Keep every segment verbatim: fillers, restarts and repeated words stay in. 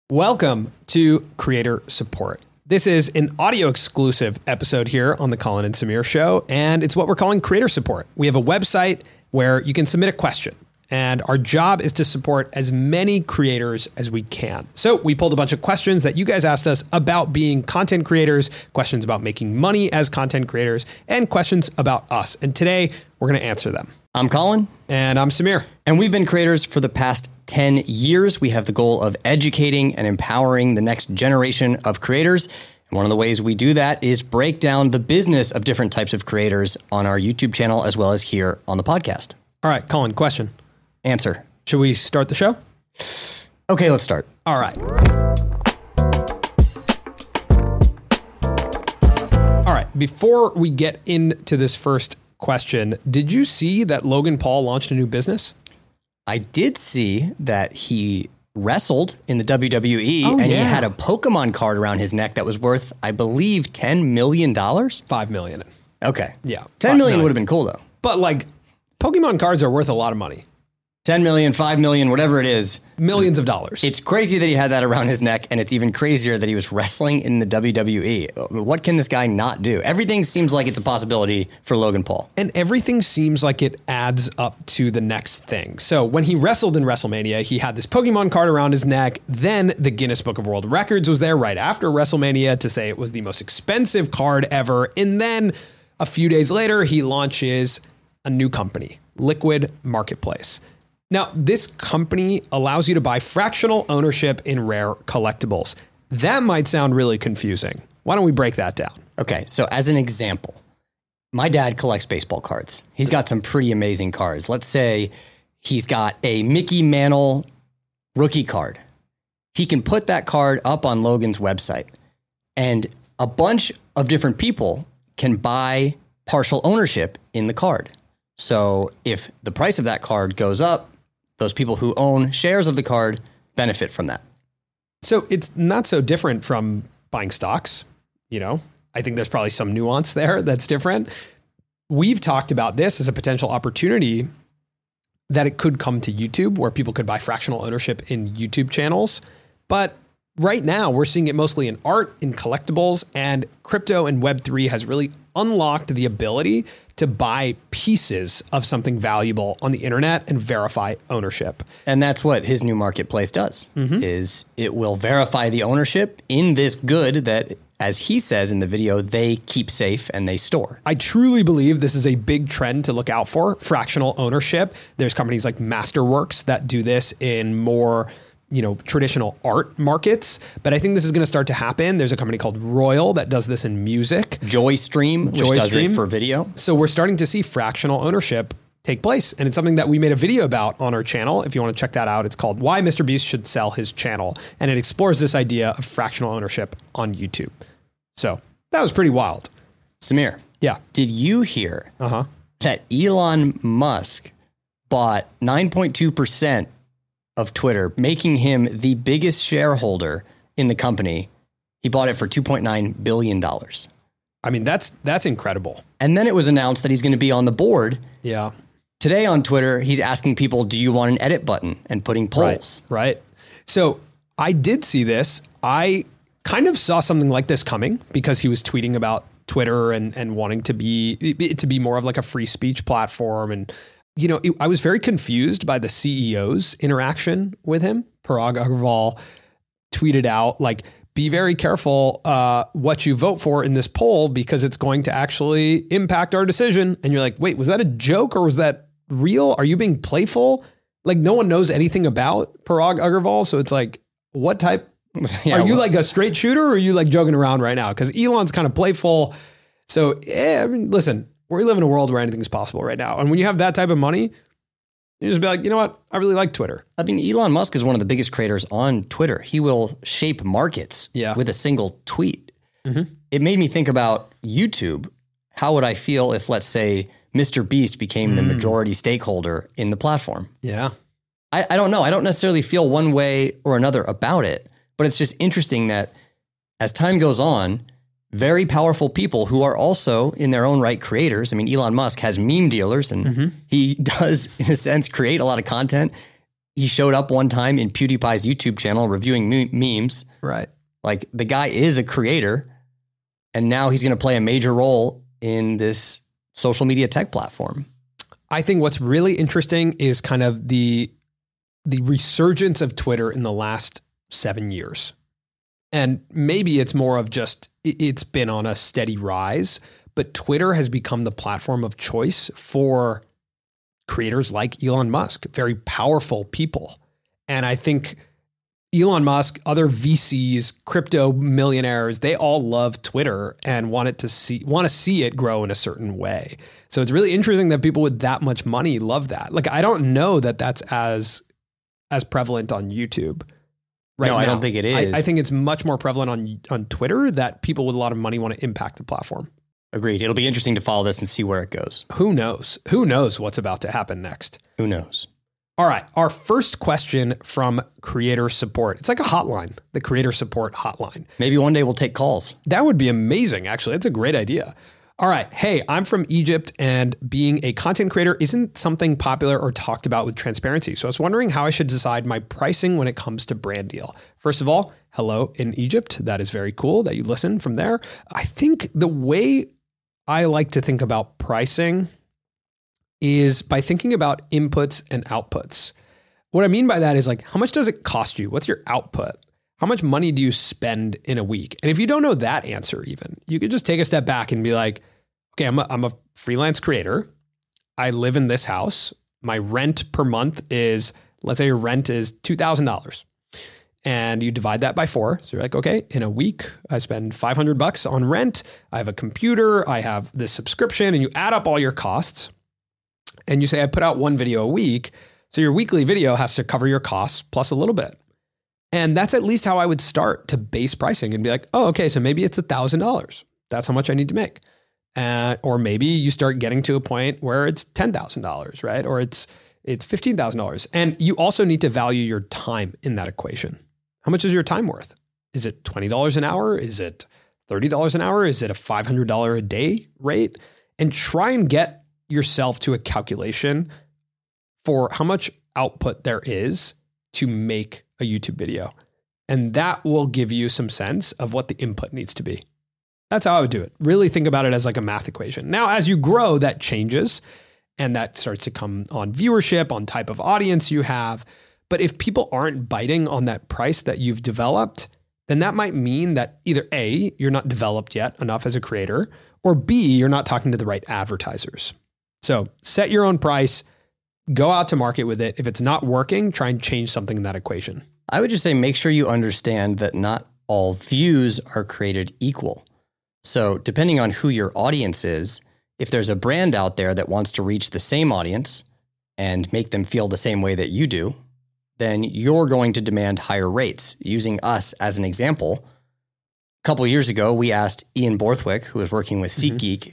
Welcome to Creator Support. This is an audio exclusive episode here on the Colin and Samir Show, and it's what we're calling Creator Support. We have a website where you can submit a question, and our job is to support as many creators as we can. So we pulled a bunch of questions that you guys asked us about being content creators, questions about making money as content creators, and questions about us. And today we're going to answer them. I'm Colin. And I'm Samir. And we've been creators for the past ten years. We have the goal of educating and empowering the next generation of creators. And one of the ways we do that is break down the business of different types of creators on our YouTube channel, as well as here on the podcast. All right, Colin, question. Answer. Should we start the show? Okay, let's start. All right. All right, before we get into this first question, did you see that Logan Paul launched a new business? I did see that he wrestled in the W W E oh, and yeah. he had a Pokemon card around his neck that was worth, I believe, ten million dollars. Five million. Okay. Yeah. ten million would have been cool though. But like Pokemon cards are worth a lot of money. ten million, five million, whatever it is. Millions of dollars. It's crazy that he had that around his neck, and it's even crazier that he was wrestling in the W W E. What can this guy not do? Everything seems like it's a possibility for Logan Paul. And everything seems like it adds up to the next thing. So when he wrestled in WrestleMania, he had this Pokemon card around his neck. Then the Guinness Book of World Records was there right after WrestleMania to say it was the most expensive card ever. And then a few days later, he launches a new company, Liquid Marketplace. Now, this company allows you to buy fractional ownership in rare collectibles. That might sound really confusing. Why don't we break that down? Okay, so as an example, my dad collects baseball cards. He's got some pretty amazing cards. Let's say he's got a Mickey Mantle rookie card. He can put that card up on Logan's website, and a bunch of different people can buy partial ownership in the card. So if the price of that card goes up, those people who own shares of the card benefit from that. So it's not so different from buying stocks. You know, I think there's probably some nuance there that's different. We've talked about this as a potential opportunity that it could come to YouTube, where people could buy fractional ownership in YouTube channels. But right now we're seeing it mostly in art, in collectibles, and crypto and Web three has really unlocked the ability to buy pieces of something valuable on the internet and verify ownership. And that's what his new marketplace does, mm-hmm. is it will verify the ownership in this good that, as he says in the video, they keep safe and they store. I truly believe this is a big trend to look out for, fractional ownership. There's companies like Masterworks that do this in more, you know, traditional art markets, but I think this is going to start to happen. There's a company called Royal that does this in music. Joystream, which Joystream. does it for video. So we're starting to see fractional ownership take place, and it's something that we made a video about on our channel. If you want to check that out, it's called Why Mister Beast Should Sell His Channel, and it explores this idea of fractional ownership on YouTube. So that was pretty wild. Samir, yeah, did you hear uh-huh. that Elon Musk bought nine point two percent of Twitter, making him the biggest shareholder in the company? He bought it for two point nine billion dollars. I mean, that's that's incredible. And then it was announced that he's going to be on the board. Yeah. Today on Twitter, he's asking people, do you want an edit button, and putting polls. Right, right. So I did see this. I kind of saw something like this coming because he was tweeting about Twitter and, and wanting to be it to be more of like a free speech platform. And you know, it, I was very confused by the C E O's interaction with him. Parag Agrawal tweeted out, like, be very careful uh, what you vote for in this poll because it's going to actually impact our decision. And you're like, wait, was that a joke or was that real? Are you being playful? Like, no one knows anything about Parag Agrawal. So it's like, what type? yeah, are you well, like a straight shooter or are you like joking around right now? Because Elon's kind of playful. So, yeah, I mean, listen, we live in a world where anything's possible right now. And when you have that type of money, you just be like, you know what? I really like Twitter. I mean, Elon Musk is one of the biggest creators on Twitter. He will shape markets yeah. with a single tweet. Mm-hmm. It made me think about YouTube. How would I feel if, let's say, Mister Beast became mm. the majority stakeholder in the platform? Yeah. I, I don't know. I don't necessarily feel one way or another about it, but it's just interesting that as time goes on, very powerful people who are also in their own right creators. I mean, Elon Musk has meme dealers and mm-hmm. he does, in a sense, create a lot of content. he showed up one time in PewDiePie's YouTube channel reviewing me- memes. Right. Like the guy is a creator, and now he's going to play a major role in this social media tech platform. I think what's really interesting is kind of the the resurgence of Twitter in the last seven years. And maybe it's more of just, it's been on a steady rise, but Twitter has become the platform of choice for creators like Elon Musk, very powerful people. And I think Elon Musk, other V Cs, crypto millionaires, they all love Twitter and want it to see, want to see it grow in a certain way. So it's really interesting that people with that much money love that. Like, I don't know that that's as, as prevalent on YouTube. Right no, now. I don't think it is. I, I think it's much more prevalent on, on Twitter that people with a lot of money want to impact the platform. Agreed. It'll be interesting to follow this and see where it goes. Who knows? Who knows what's about to happen next? Who knows? All right. Our first question from creator support. It's like a hotline, the creator support hotline. Maybe one day we'll take calls. That would be amazing. Actually, that's a great idea. All right. Hey, I'm from Egypt, and being a content creator isn't something popular or talked about with transparency. So I was wondering how I should decide my pricing when it comes to brand deal. First of all, hello in Egypt. That is very cool that you listen from there. I think the way I like to think about pricing is by thinking about inputs and outputs. What I mean by that is like, how much does it cost you? What's your output? How much money do you spend in a week? And if you don't know that answer even, you could just take a step back and be like, okay, I'm a, I'm a freelance creator. I live in this house. My rent per month is, let's say your rent is two thousand dollars. And you divide that by four. So you're like, okay, in a week, I spend five hundred bucks on rent. I have a computer. I have this subscription, and you add up all your costs. And you say, I put out one video a week. So your weekly video has to cover your costs plus a little bit. And that's at least how I would start to base pricing and be like, oh, okay, so maybe it's one thousand dollars. That's how much I need to make. Uh, or maybe you start getting to a point where it's ten thousand dollars, right? Or it's it's fifteen thousand dollars. And you also need to value your time in that equation. How much is your time worth? Is it twenty dollars an hour? Is it thirty dollars an hour? Is it a five hundred dollars a day rate? And try and get yourself to a calculation for how much output there is to make a YouTube video. And that will give you some sense of what the input needs to be. That's how I would do it. Really think about it as like a math equation. Now, as you grow, that changes and that starts to come on viewership, on type of audience you have. But if people aren't biting on that price that you've developed, then that might mean that either A, you're not developed yet enough as a creator, or B, you're not talking to the right advertisers. So set your own price, go out to market with it. If it's not working, try and change something in that equation. I would just say make sure you understand that not all views are created equal. So depending on who your audience is, if there's a brand out there that wants to reach the same audience and make them feel the same way that you do, then you're going to demand higher rates. Using us as an example, a couple of years ago, we asked Ian Borthwick, who was working with SeatGeek, mm-hmm.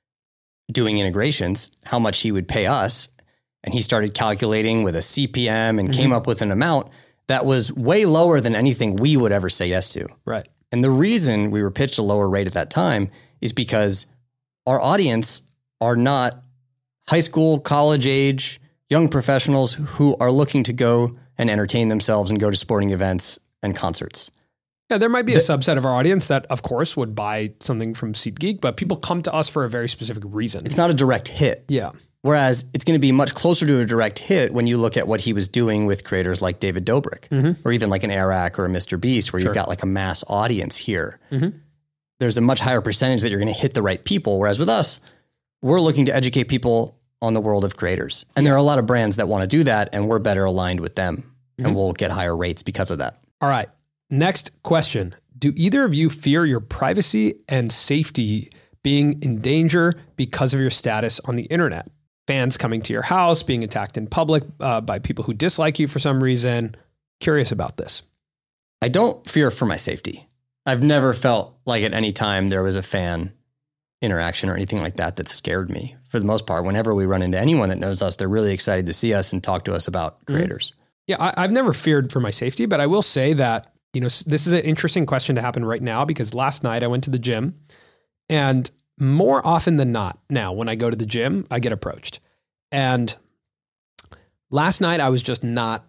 doing integrations, how much he would pay us. And he started calculating with a C P M and mm-hmm. came up with an amount that was way lower than anything we would ever say yes to. Right. And the reason we were pitched a lower rate at that time is because our audience are not high school, college age, young professionals who are looking to go and entertain themselves and go to sporting events and concerts. Yeah, there might be a the, subset of our audience that, of course, would buy something from SeatGeek, but people come to us for a very specific reason. It's not a direct hit. Yeah. Whereas it's going to be much closer to a direct hit when you look at what he was doing with creators like David Dobrik, mm-hmm. or even like an Arak or a Mister Beast, where sure. you've got like a mass audience here. Mm-hmm. There's a much higher percentage that you're going to hit the right people. Whereas with us, we're looking to educate people on the world of creators. And yeah. there are a lot of brands that want to do that, and we're better aligned with them, mm-hmm. and we'll get higher rates because of that. All right. Next question. Do either of you fear your privacy and safety being in danger because of your status on the internet? Fans coming to your house, being attacked in public uh, by people who dislike you for some reason. Curious about this. I don't fear for my safety. I've never felt like at any time there was a fan interaction or anything like that that scared me. For the most part, whenever we run into anyone that knows us, they're really excited to see us and talk to us about creators. Mm-hmm. Yeah, I, I've never feared for my safety, but I will say that, you know, this is an interesting question to happen right now, because last night I went to the gym, and more often than not, now when I go to the gym, I get approached. And last night I was just not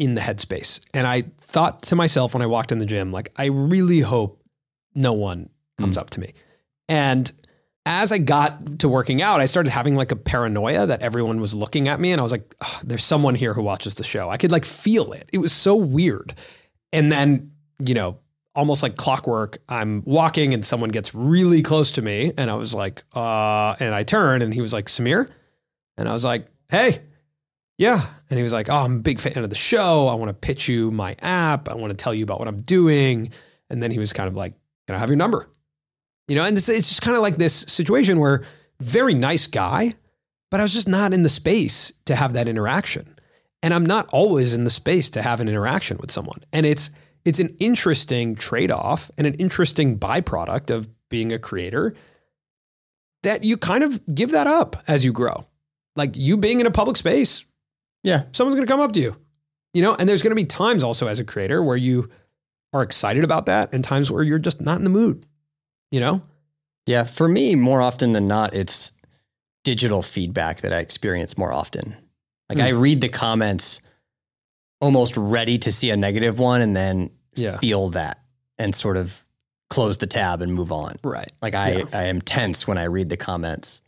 in the headspace. And I thought to myself when I walked in the gym, like, I really hope no one comes mm. up to me. And as I got to working out, I started having like a paranoia that everyone was looking at me. And I was like, oh, there's someone here who watches the show. I could like feel it. It was so weird. And then, you know, almost like clockwork, I'm walking and someone gets really close to me. And I was like, uh, and I turn and he was like, Samir? And I was like, hey, yeah. And he was like, oh, I'm a big fan of the show. I want to pitch you my app. I want to tell you about what I'm doing. And then he was kind of like, can I have your number? You know, and it's, it's just kind of like this situation where very nice guy, but I was just not in the space to have that interaction. And I'm not always in the space to have an interaction with someone. And it's, it's an interesting trade-off and an interesting byproduct of being a creator that you kind of give that up as you grow. Like you being in a public space, yeah, someone's going to come up to you, you know, and there's going to be times also as a creator where you are excited about that and times where you're just not in the mood, you know? Yeah. For me, more often than not, it's digital feedback that I experience more often. Like mm. I read the comments almost ready to see a negative one and then yeah. feel that and sort of close the tab and move on. Right. Like I, yeah. I am tense when I read the comments.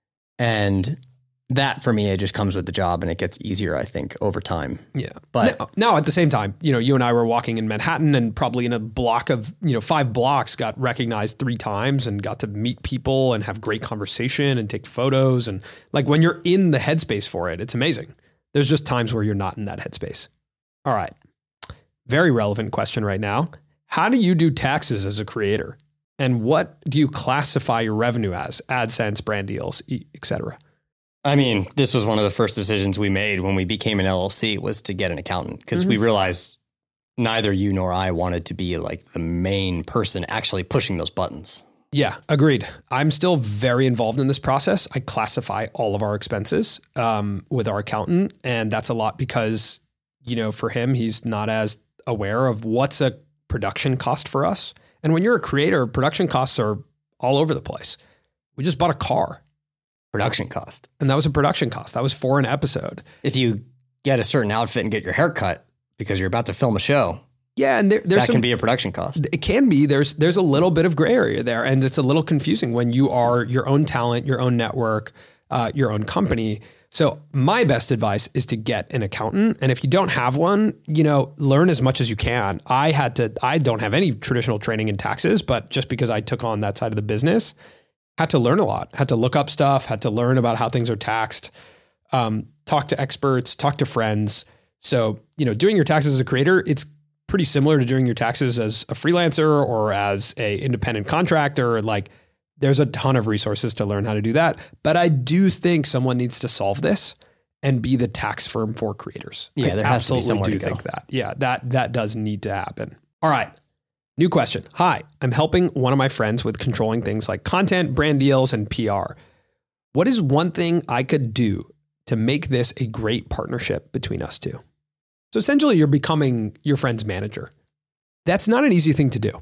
And that for me, it just comes with the job and it gets easier, I think, over time. Yeah. But now, now at the same time, you know, you and I were walking in Manhattan and probably in a block of, you know, five blocks got recognized three times and got to meet people and have great conversation and take photos. And like when you're in the headspace for it, it's amazing. There's just times where you're not in that headspace. All right. Very relevant question right now. How do you do taxes as a creator? And what do you classify your revenue as? AdSense, brand deals, et cetera. I mean, this was one of the first decisions we made when we became an L L C was to get an accountant because mm-hmm. we realized neither you nor I wanted to be like the main person actually pushing those buttons. Yeah, agreed. I'm still very involved in this process. I classify all of our expenses um, with our accountant. And that's a lot because, you know, for him, he's not as aware of what's a production cost for us. And when you're a creator, production costs are all over the place. We just bought a car. Production cost. And that was a production cost. That was for an episode. If you get a certain outfit and get your hair cut because you're about to film a show. Yeah, and there, there's that some, can be a production cost. It can be. There's there's a little bit of gray area there. And it's a little confusing when you are your own talent, your own network, uh, your own company. So my best advice is to get an accountant. And if you don't have one, you know, learn as much as you can. I had to, I don't have any traditional training in taxes, but just because I took on that side of the business, had to learn a lot, had to look up stuff, had to learn about how things are taxed, um, talk to experts, talk to friends. So, you know, doing your taxes as a creator, it's pretty similar to doing your taxes as a freelancer or as a independent contractor. Like there's a ton of resources to learn how to do that. But I do think someone needs to solve this and be the tax firm for creators. Yeah, I there has to be somewhere do to go. think that. Yeah, that, that does need to happen. All right. New question. Hi, I'm helping one of my friends with controlling things like content, brand deals, and P R. What is one thing I could do to make this a great partnership between us two? So essentially, you're becoming your friend's manager. That's not an easy thing to do.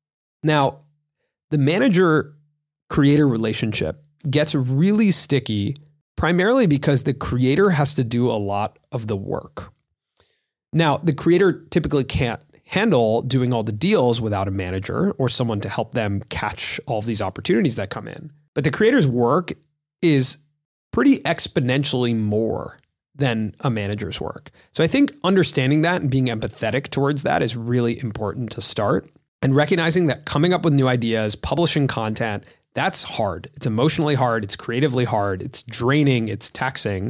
Now, the manager-creator relationship gets really sticky primarily because the creator has to do a lot of the work. Now, the creator typically can't handle doing all the deals without a manager or someone to help them catch all of these opportunities that come in. But the creator's work is pretty exponentially more than a manager's work. So I think understanding that and being empathetic towards that is really important to start. And recognizing that coming up with new ideas, publishing content, that's hard. It's emotionally hard. It's creatively hard. It's draining. It's taxing.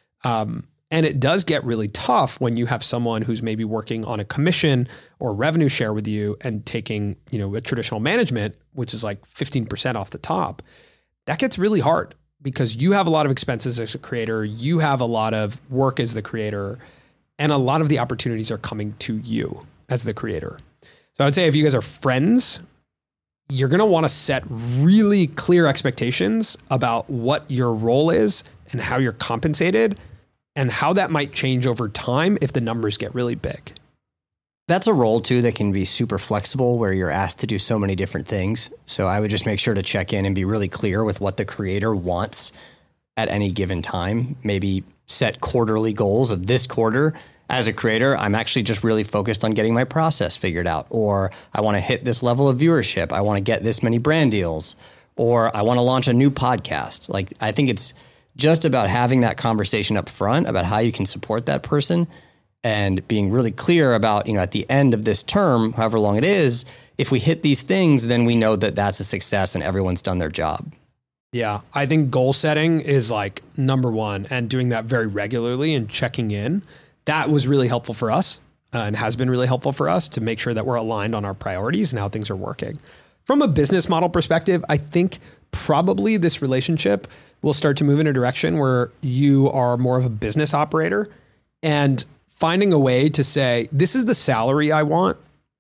Um, And it does get really tough when you have someone who's maybe working on a commission or revenue share with you and taking, you know, a traditional management, which is like fifteen percent off the top. That gets really hard because you have a lot of expenses as a creator. You have a lot of work as the creator, and a lot of the opportunities are coming to you as the creator. So I would say if you guys are friends, you're going to want to set really clear expectations about what your role is and how you're compensated, and how that might change over time if the numbers get really big. That's a role too that can be super flexible where you're asked to do so many different things. So I would just make sure to check in and be really clear with what the creator wants at any given time. Maybe set quarterly goals of this quarter. As a creator, I'm actually just really focused on getting my process figured out, or I want to hit this level of viewership. I want to get this many brand deals, or I want to launch a new podcast. Like, I think it's just about having that conversation up front about how you can support that person and being really clear about, you know, at the end of this term, however long it is, if we hit these things, then we know that that's a success and everyone's done their job. Yeah, I think goal setting is like number one, and doing that very regularly and checking in. That was really helpful for us uh, and has been really helpful for us to make sure that we're aligned on our priorities and how things are working. From a business model perspective, I think probably this relationship will start to move in a direction where you are more of a business operator and finding a way to say, this is the salary I want.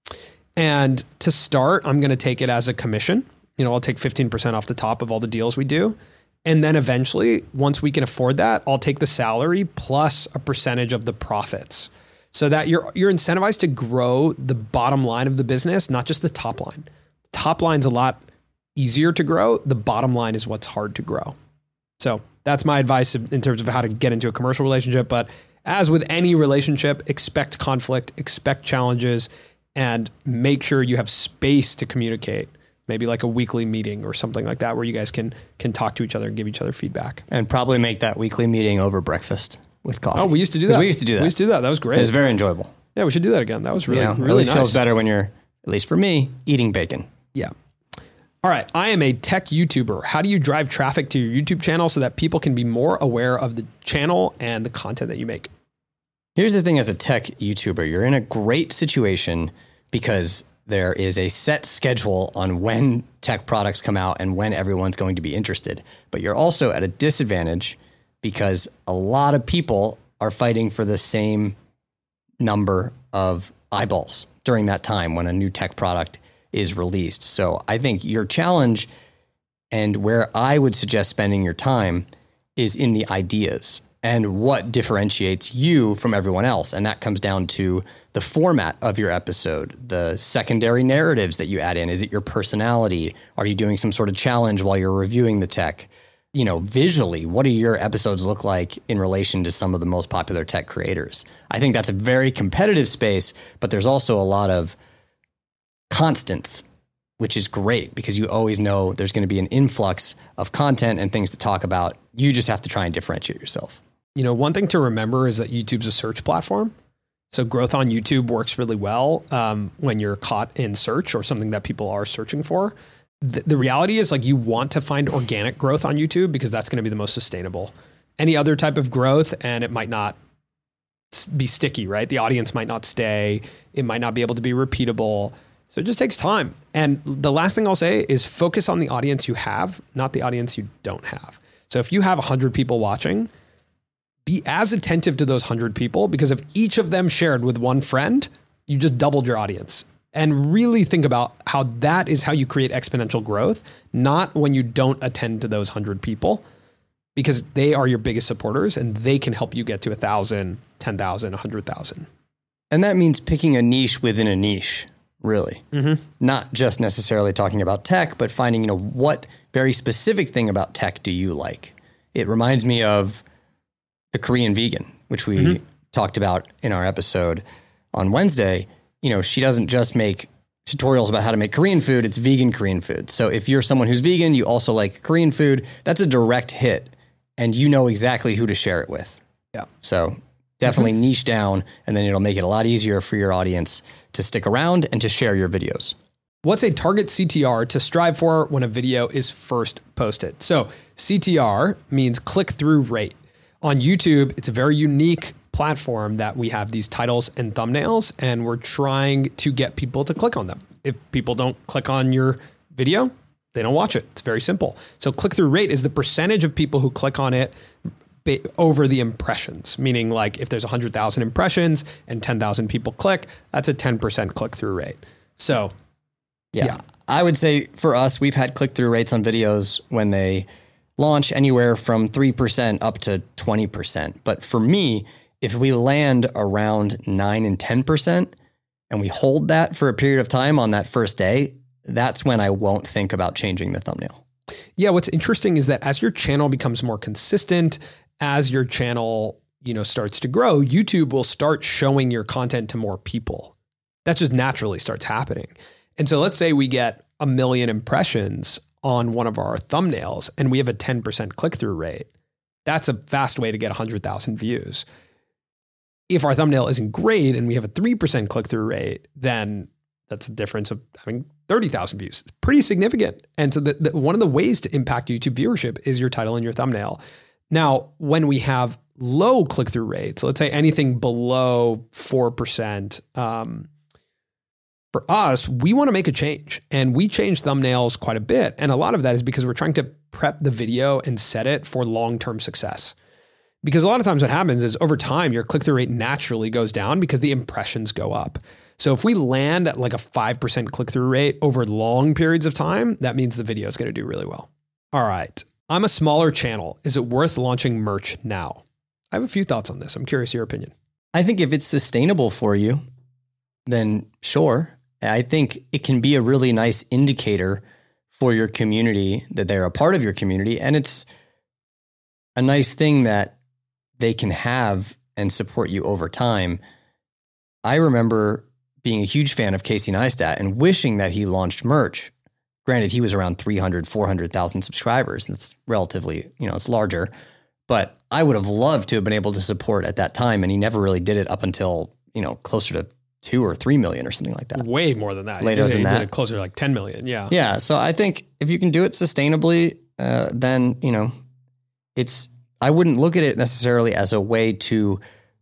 And to start, I'm going to take it as a commission. You know, I'll take fifteen percent off the top of all the deals we do. And then eventually, once we can afford that, I'll take the salary plus a percentage of the profits, so that you're you're incentivized to grow the bottom line of the business, not just the top line. Top line's a lot easier to grow. The bottom line is what's hard to grow. So that's my advice in terms of how to get into a commercial relationship. But as with any relationship, expect conflict, expect challenges, and make sure you have space to communicate. Maybe like a weekly meeting or something like that, where you guys can can talk to each other and give each other feedback. And probably make that weekly meeting over breakfast with coffee. Oh, we used to do that. We used to do that. We used to do that. That was great. It was very enjoyable. Yeah, we should do that again. That was really, you know, really it always nice. feels better when you're, at least for me, eating bacon. Yeah. All right. I am a tech YouTuber. How do you drive traffic to your YouTube channel so that people can be more aware of the channel and the content that you make? Here's the thing, as a tech YouTuber, you're in a great situation because there is a set schedule on when tech products come out and when everyone's going to be interested. But you're also at a disadvantage because a lot of people are fighting for the same number of eyeballs during that time when a new tech product is released. So I think your challenge, and where I would suggest spending your time, is in the ideas and what differentiates you from everyone else. And that comes down to the format of your episode, the secondary narratives that you add in. Is it your personality? Are you doing some sort of challenge while you're reviewing the tech? You know, visually, what do your episodes look like in relation to some of the most popular tech creators? I think that's a very competitive space, but there's also a lot of constants, which is great because you always know there's going to be an influx of content and things to talk about. You just have to try and differentiate yourself. You know, one thing to remember is that YouTube's a search platform. So growth on YouTube works really well um, when you're caught in search or something that people are searching for. The, the reality is, like, you want to find organic growth on YouTube because that's going to be the most sustainable. Any other type of growth, and it might not be sticky, right? The audience might not stay. It might not be able to be repeatable. So it just takes time. And the last thing I'll say is focus on the audience you have, not the audience you don't have. So if you have one hundred people watching, be as attentive to those one hundred people, because if each of them shared with one friend, you just doubled your audience. And really think about how that is how you create exponential growth, not when you don't attend to those one hundred people, because they are your biggest supporters and they can help you get to one thousand, ten thousand, one hundred thousand. And that means picking a niche within a niche, really. Mm-hmm. Not just necessarily talking about tech, but finding, you know, what very specific thing about tech do you like? It reminds me of the Korean vegan, which we mm-hmm. talked about in our episode on Wednesday. You know, she doesn't just make tutorials about how to make Korean food, it's vegan Korean food. So if you're someone who's vegan, you also like Korean food, that's a direct hit and you know exactly who to share it with. Yeah. So definitely mm-hmm. niche down, and then it'll make it a lot easier for your audience to stick around and to share your videos. What's a target C T R to strive for when a video is first posted? So C T R means click-through rate. On YouTube, it's a very unique platform that we have these titles and thumbnails, and we're trying to get people to click on them. If people don't click on your video, they don't watch it. It's very simple. So click-through rate is the percentage of people who click on it over the impressions, meaning like if there's one hundred thousand impressions and ten thousand people click, that's a ten percent click-through rate. So yeah. yeah, I would say for us, we've had click-through rates on videos when they launch anywhere from three percent up to twenty percent. But for me, if we land around nine and ten percent and we hold that for a period of time on that first day, that's when I won't think about changing the thumbnail. Yeah, what's interesting is that as your channel becomes more consistent, as your channel you know, starts to grow, YouTube will start showing your content to more people. That just naturally starts happening. And so let's say we get a million impressions on one of our thumbnails and we have a ten percent click-through rate. That's a fast way to get one hundred thousand views. If our thumbnail isn't great and we have a three percent click-through rate, then that's a difference of having thirty thousand views. It's pretty significant. And so the, the, one of the ways to impact YouTube viewership is your title and your thumbnail. Now, when we have low click-through rates, so let's say anything below four percent, um, for us, we want to make a change. And we change thumbnails quite a bit. And a lot of that is because we're trying to prep the video and set it for long-term success. Because a lot of times what happens is over time, your click-through rate naturally goes down because the impressions go up. So if we land at like a five percent click-through rate over long periods of time, that means the video is going to do really well. All right. I'm a smaller channel. Is it worth launching merch now? I have a few thoughts on this. I'm curious your opinion. I think if it's sustainable for you, then sure. I think it can be a really nice indicator for your community that they're a part of your community. And it's a nice thing that they can have and support you over time. I remember being a huge fan of Casey Neistat and wishing that he launched merch. Granted, he was around three hundred, four hundred thousand subscribers. That's relatively, you know, it's larger. But I would have loved to have been able to support at that time. And he never really did it up until, you know, closer to two or three million or something like that. Way more than that. Later he did, than he that. did it closer to like ten million. Yeah. Yeah. So I think if you can do it sustainably, uh, then, you know, it's, I wouldn't look at it necessarily as a way to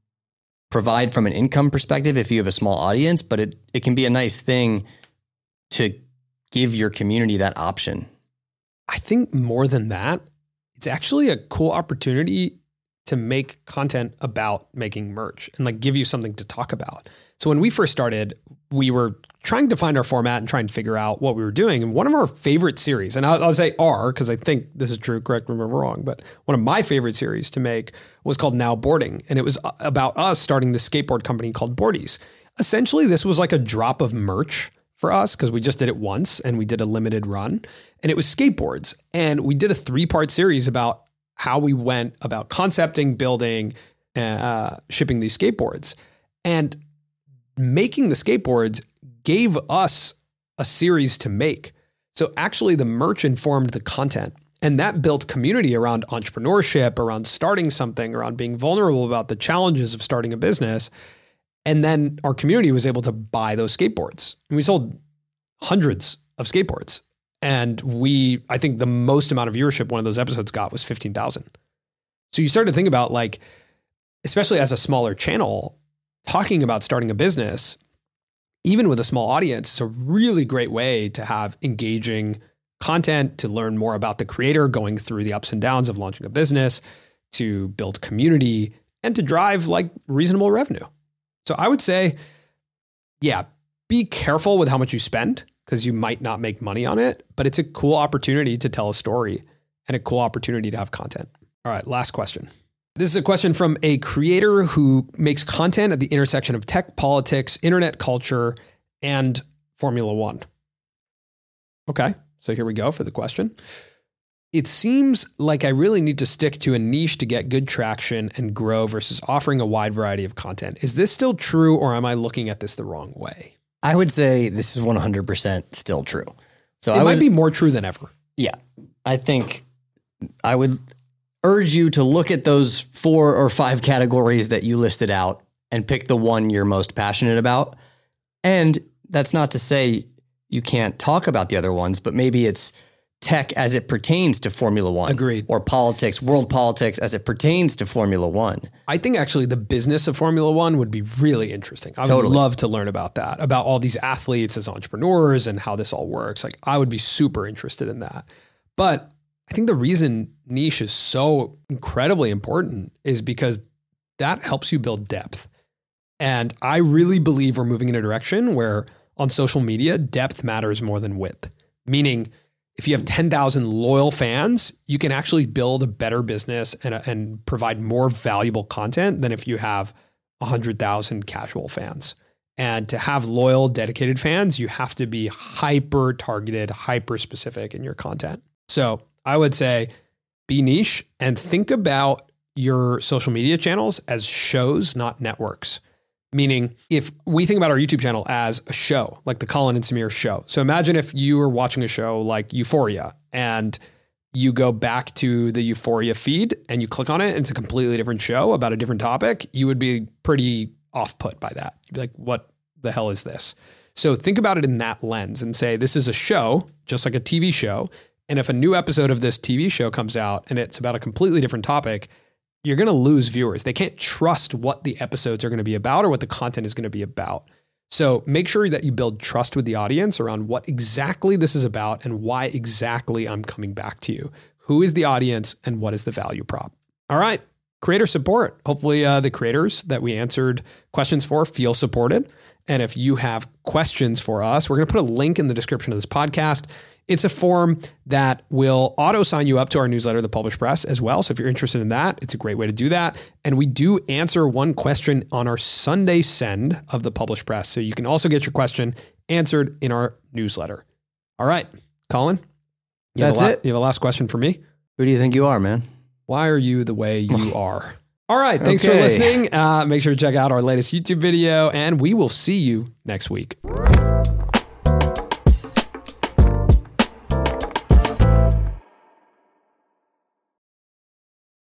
provide from an income perspective if you have a small audience, but it, it can be a nice thing to give your community that option. I think more than that, it's actually a cool opportunity to make content about making merch and like give you something to talk about. So when we first started, we were trying to find our format and trying to figure out what we were doing. And one of our favorite series, and I'll, I'll say our, because I think this is true, correct me if I'm wrong, but one of my favorite series to make was called Now Boarding. And it was about us starting this skateboard company called Boardies. Essentially, this was like a drop of merch for us because we just did it once and we did a limited run. And it was skateboards. And we did a three-part series about how we went about concepting, building, uh, shipping these skateboards. And making the skateboards gave us a series to make. So actually the merch informed the content, and that built community around entrepreneurship, around starting something, around being vulnerable about the challenges of starting a business. And then our community was able to buy those skateboards. And we sold hundreds of skateboards. And we, I think the most amount of viewership one of those episodes got was fifteen thousand. So you start to think about, like, especially as a smaller channel, talking about starting a business, even with a small audience, is a really great way to have engaging content, to learn more about the creator, going through the ups and downs of launching a business, to build community, and to drive like reasonable revenue. So I would say, yeah, be careful with how much you spend because you might not make money on it, but it's a cool opportunity to tell a story and a cool opportunity to have content. All right, last question. This is a question from a creator who makes content at the intersection of tech, politics, internet culture, and Formula One. Okay, so here we go for the question. It seems like I really need to stick to a niche to get good traction and grow versus offering a wide variety of content. Is this still true, or am I looking at this the wrong way? I would say this is one hundred percent still true. So it I might would, be more true than ever. Yeah, I think I would urge you to look at those four or five categories that you listed out and pick the one you're most passionate about. And that's not to say you can't talk about the other ones, but maybe it's tech as it pertains to Formula One. Agreed. Or politics, world politics as it pertains to Formula One. I think actually the business of Formula One would be really interesting. I would Totally. love to learn about that, about all these athletes as entrepreneurs and how this all works. Like, I would be super interested in that. But I think the reason niche is so incredibly important is because that helps you build depth. And I really believe we're moving in a direction where on social media, depth matters more than width. Meaning, if you have ten thousand loyal fans, you can actually build a better business and, and provide more valuable content than if you have one hundred thousand casual fans. And to have loyal, dedicated fans, you have to be hyper targeted, hyper specific in your content. So I would say be niche and think about your social media channels as shows, not networks. Meaning, if we think about our YouTube channel as a show, like the Colin and Samir show. So imagine if you were watching a show like Euphoria and you go back to the Euphoria feed and you click on it and it's a completely different show about a different topic, you would be pretty off put by that. You'd be like, what the hell is this? So think about it in that lens and say, this is a show, just like a T V show. And if a new episode of this T V show comes out and it's about a completely different topic, you're going to lose viewers. They can't trust what the episodes are going to be about or what the content is going to be about. So make sure that you build trust with the audience around what exactly this is about and why exactly I'm coming back to you. Who is the audience and what is the value prop? All right, creator support. Hopefully uh, the creators that we answered questions for feel supported. And if you have questions for us, we're going to put a link in the description of this podcast. It's a form that will auto sign you up to our newsletter, The Published Press, as well. So if you're interested in that, it's a great way to do that. And we do answer one question on our Sunday send of The Published Press. So you can also get your question answered in our newsletter. All right, Colin, you That's have a la- it. You have a last question for me? Who do you think you are, man? Why are you the way you are? All right, thanks Okay. for listening. Uh, make sure to check out our latest YouTube video, and we will see you next week.